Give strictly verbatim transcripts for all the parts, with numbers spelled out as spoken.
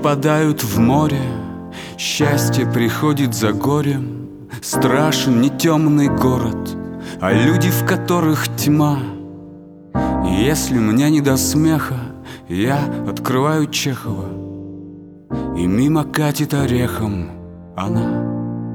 впадают в море, счастье приходит за горем. Страшен не темный город, а люди, в которых тьма. И если мне не до смеха, я открываю Чехова, и мимо катит орехом она.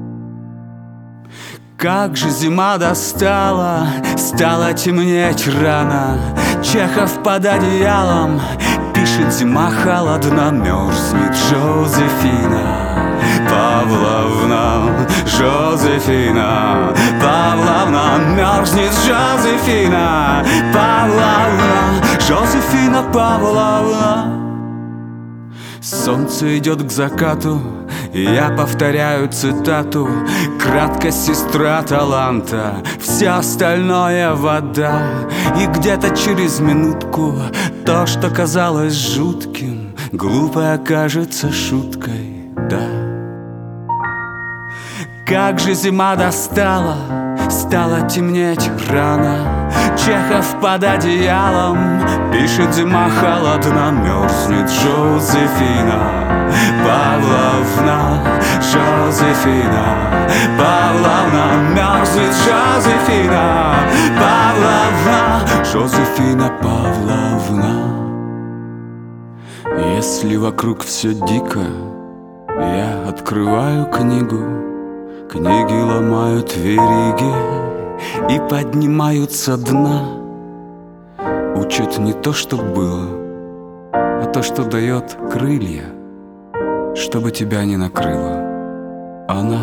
Как же зима достала, стало темнеть рано. Чехов под одеялом пишет: зима холодна, мерзнет Жозефина Павловна, Жозефина Павловна, мерзнет Жозефина Павловна, Жозефина Павловна. Солнце идет к закату, и я повторяю цитату: краткость сестра таланта, все остальное вода. И где-то через минутку то, что казалось жутким, глупо окажется шуткой, да. Как же зима достала, стало темнеть рано. Чехов под одеялом пишет: зима холодна, мерзнет Жозефина Павловна, Жозефина Павловна, мерзнет Жозефина Павловна, Жозефина Павловна. Если вокруг все дико, я открываю книгу. Книги ломают вериги и поднимаются дна. Учат не то, что было, а то, что дает крылья, чтобы тебя не накрыла она.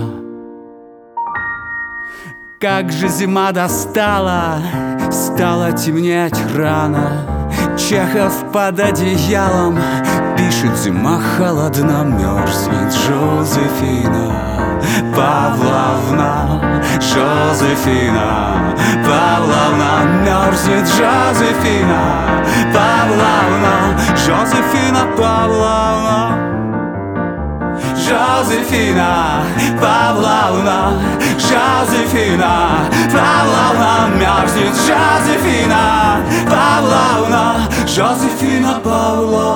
Как же зима достала, стало темнеть рано. Чехов под одеялом пишет: зима холодна, мерзнет Жозефина Павловна, Жозефина Павловна, мерзнет Жозефина Павловна, Жозефина Павловна, Жозефина Павловна, Жозефина Павловна, мерзнет Жозефина Павловна, Жозефина Павловна.